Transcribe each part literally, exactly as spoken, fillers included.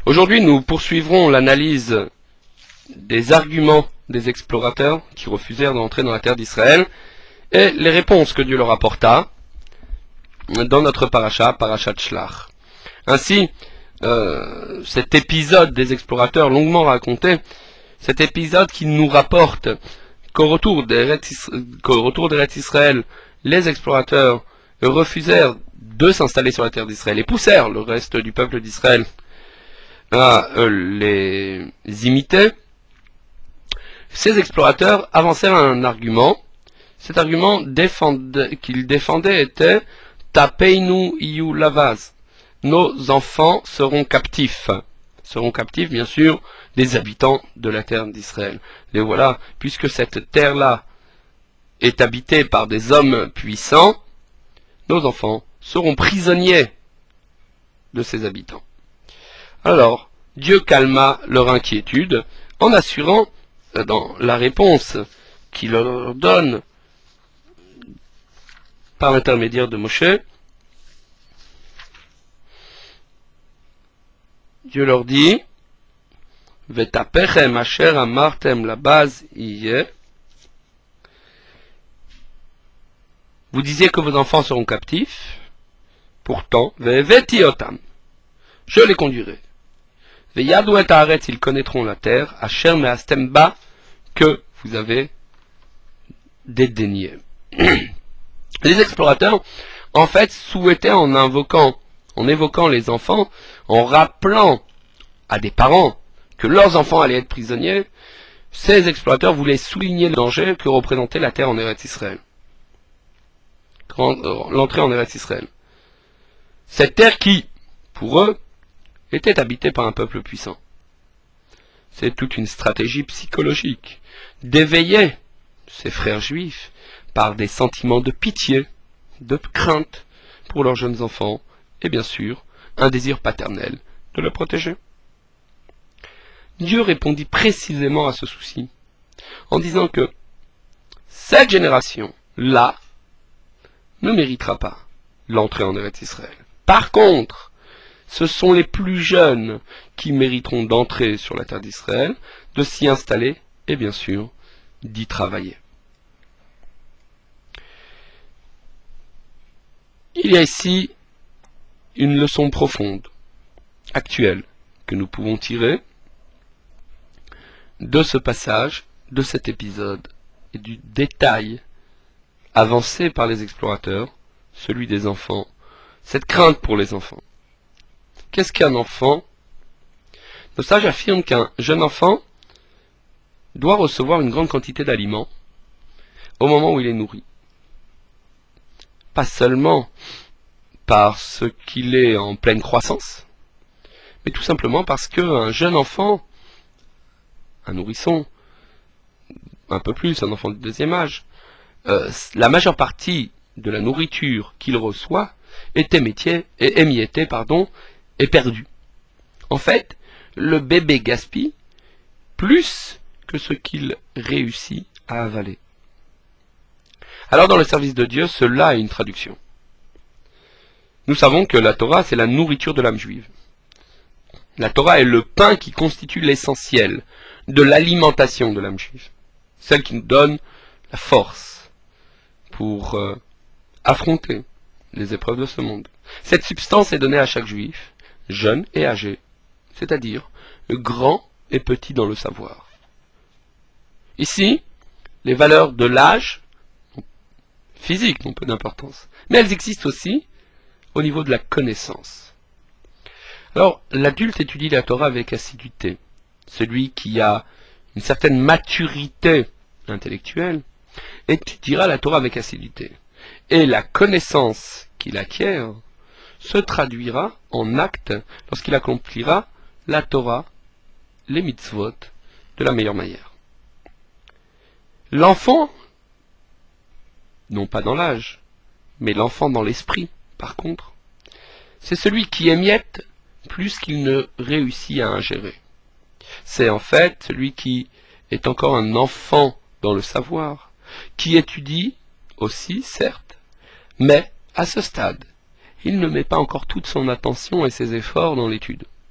Aujourd'hui, nous poursuivrons l'analyse des arguments des explorateurs qui refusèrent d'entrer dans la terre d'Israël et les réponses que Dieu leur apporta dans notre paracha, parachat Shlach. Ainsi, euh, cet épisode des explorateurs longuement raconté, cet épisode qui nous rapporte qu'au retour d'Eretz Israël, les explorateurs refusèrent de s'installer sur la terre d'Israël et poussèrent le reste du peuple d'Israël à euh, les imiter. Ces explorateurs avancèrent un argument. Cet argument défendait, qu'ils défendaient était « Tapeinu iyu lavaz ». Nos enfants seront captifs. Seront captifs, bien sûr, des habitants de la terre d'Israël. Et voilà, puisque cette terre-là est habitée par des hommes puissants, nos enfants seront prisonniers de ces habitants. Alors, Dieu calma leur inquiétude en assurant, dans la réponse qu'il leur donne par l'intermédiaire de Moshe, Dieu leur dit, Vetapechem asher amartem la base iye. Vous disiez que vos enfants seront captifs, pourtant, Veveti otam, je les conduirai. Veyadou et haaret, ils connaîtront la terre, asher meastem ba, que vous avez dédaigné. Les explorateurs, en fait, souhaitaient en invoquant, en évoquant les enfants, en rappelant à des parents que leurs enfants allaient être prisonniers, ces explorateurs voulaient souligner le danger que représentait la terre en Eretz Israël. L'entrée en Eretz Israël. Cette terre qui, pour eux, était habitée par un peuple puissant. C'est toute une stratégie psychologique d'éveiller ces frères juifs par des sentiments de pitié, de crainte pour leurs jeunes enfants, et bien sûr, un désir paternel de le protéger. Dieu répondit précisément à ce souci, en disant que cette génération-là ne méritera pas l'entrée en Eretz Israël. Par contre, ce sont les plus jeunes qui mériteront d'entrer sur la terre d'Israël, de s'y installer et bien sûr d'y travailler. Il y a ici une leçon profonde, actuelle, que nous pouvons tirer de ce passage, de cet épisode, et du détail avancé par les explorateurs, celui des enfants, cette crainte pour les enfants. Qu'est-ce qu'un enfant? Nos sages affirment qu'un jeune enfant doit recevoir une grande quantité d'aliments au moment où il est nourri. Pas seulement parce qu'il est en pleine croissance, mais tout simplement parce qu'un jeune enfant, un nourrisson, un peu plus, un enfant de deuxième âge, euh, la majeure partie de la nourriture qu'il reçoit est émiettée, est émiettée, pardon, est perdue. En fait, le bébé gaspille plus que ce qu'il réussit à avaler. Alors dans le service de Dieu, cela a une traduction. Nous savons que la Torah, c'est la nourriture de l'âme juive. La Torah est le pain qui constitue l'essentiel de l'alimentation de l'âme juive. Celle qui nous donne la force pour euh, affronter les épreuves de ce monde. Cette substance est donnée à chaque juif, jeune et âgé, c'est-à-dire grand et petit dans le savoir. Ici, les valeurs de l'âge physique n'ont peu d'importance, mais elles existent aussi au niveau de la connaissance. Alors, l'adulte étudie la Torah avec assiduité. Celui qui a une certaine maturité intellectuelle étudiera la Torah avec assiduité. Et la connaissance qu'il acquiert se traduira en acte lorsqu'il accomplira la Torah, les mitzvot, de la meilleure manière. L'enfant, non pas dans l'âge, mais l'enfant dans l'esprit, par contre, c'est celui qui émiette plus qu'il ne réussit à ingérer. C'est en fait celui qui est encore un enfant dans le savoir, qui étudie aussi, certes, mais à ce stade, il ne met pas encore toute son attention et ses efforts dans l'étude.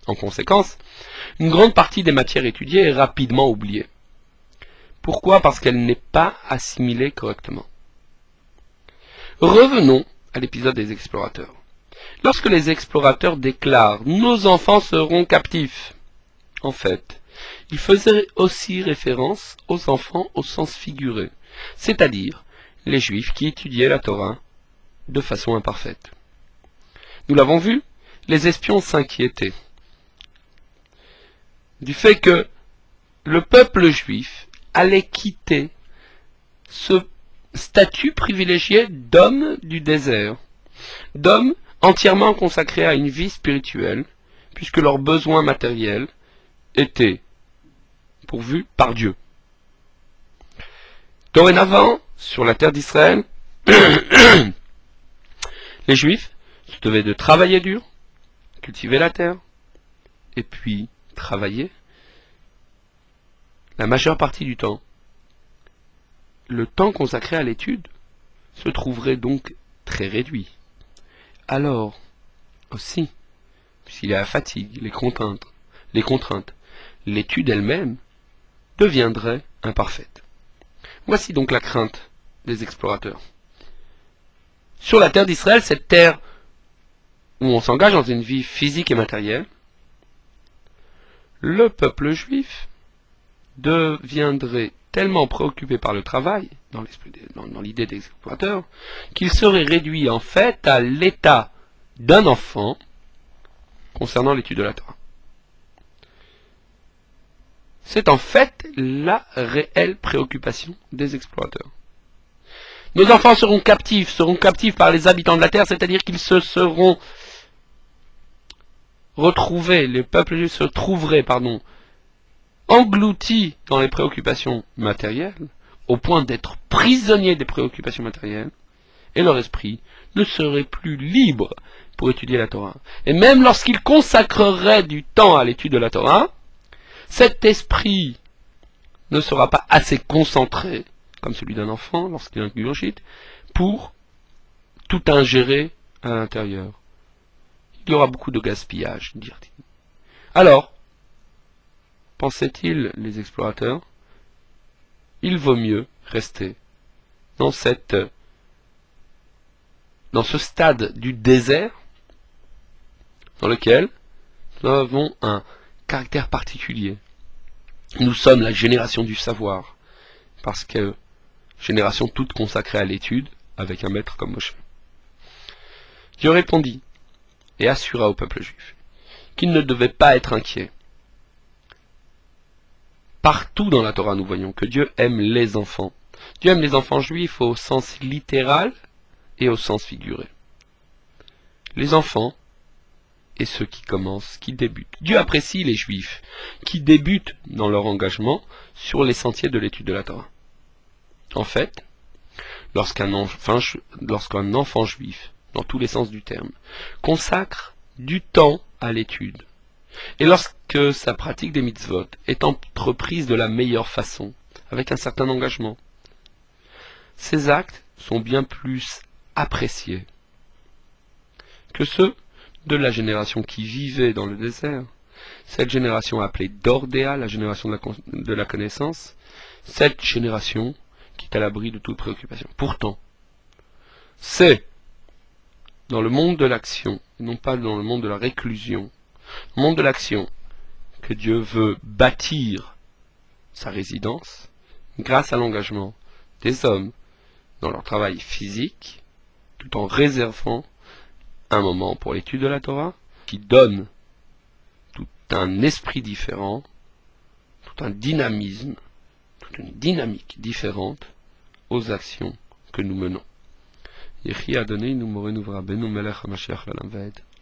En conséquence, une grande partie des matières étudiées est rapidement oubliée. Pourquoi? Parce qu'elle n'est pas assimilée correctement. Revenons à l'épisode des explorateurs. Lorsque les explorateurs déclarent « Nos enfants seront captifs », en fait, ils faisaient aussi référence aux enfants au sens figuré, c'est-à-dire les Juifs qui étudiaient la Torah de façon imparfaite. Nous l'avons vu, les espions s'inquiétaient du fait que le peuple juif allait quitter ce statut privilégié d'homme du désert, d'homme entièrement consacré à une vie spirituelle, puisque leurs besoins matériels étaient pourvus par Dieu. Dorénavant, sur la terre d'Israël, les Juifs se devaient de travailler dur, cultiver la terre, et puis travailler la majeure partie du temps. Le temps consacré à l'étude se trouverait donc très réduit. Alors, aussi, puisqu'il y a la fatigue, les contraintes, les contraintes, l'étude elle-même deviendrait imparfaite. Voici donc la crainte des explorateurs. Sur la terre d'Israël, cette terre où on s'engage dans une vie physique et matérielle, le peuple juif deviendrait tellement préoccupé par le travail, dans l'esprit, dans, dans l'idée des explorateurs, qu'il serait réduit en fait à l'état d'un enfant concernant l'étude de la Torah. C'est en fait la réelle préoccupation des explorateurs. Nos enfants seront captifs, seront captifs par les habitants de la terre, c'est-à-dire qu'ils se seront retrouvés, les peuples juifs se trouveraient, pardon, engloutis dans les préoccupations matérielles, au point d'être prisonniers des préoccupations matérielles, et leur esprit ne serait plus libre pour étudier la Torah. Et même lorsqu'ils consacreraient du temps à l'étude de la Torah, cet esprit ne sera pas assez concentré, comme celui d'un enfant lorsqu'il ingurgite, pour tout ingérer à l'intérieur. Il y aura beaucoup de gaspillage, dirent-ils. Alors, pensaient-ils les explorateurs, il vaut mieux rester dans cette, dans ce stade du désert dans lequel nous avons un caractère particulier. Nous sommes la génération du savoir, parce que génération toute consacrée à l'étude, avec un maître comme Moshe. Dieu répondit et assura au peuple juif qu'il ne devait pas être inquiet. Partout dans la Torah, nous voyons que Dieu aime les enfants. Dieu aime les enfants juifs au sens littéral et au sens figuré. Les enfants et ceux qui commencent, qui débutent. Dieu apprécie les juifs qui débutent dans leur engagement sur les sentiers de l'étude de la Torah. En fait, lorsqu'un enfant, lorsqu'un enfant juif, dans tous les sens du terme, consacre du temps à l'étude, et lorsque sa pratique des mitzvot est entreprise de la meilleure façon, avec un certain engagement, ces actes sont bien plus appréciés que ceux de la génération qui vivait dans le désert, cette génération appelée Dordéa, la génération de la, de la connaissance, cette génération qui est à l'abri de toute préoccupation. Pourtant, c'est dans le monde de l'action, et non pas dans le monde de la réclusion, le monde de l'action, que Dieu veut bâtir sa résidence grâce à l'engagement des hommes dans leur travail physique, tout en réservant un moment pour l'étude de la Torah, qui donne tout un esprit différent, tout un dynamisme, toute une dynamique différente aux actions que nous menons. Yehi Adonai, nous mourons, nous verrons, nous melech HaMashiach l'Olam Vaed.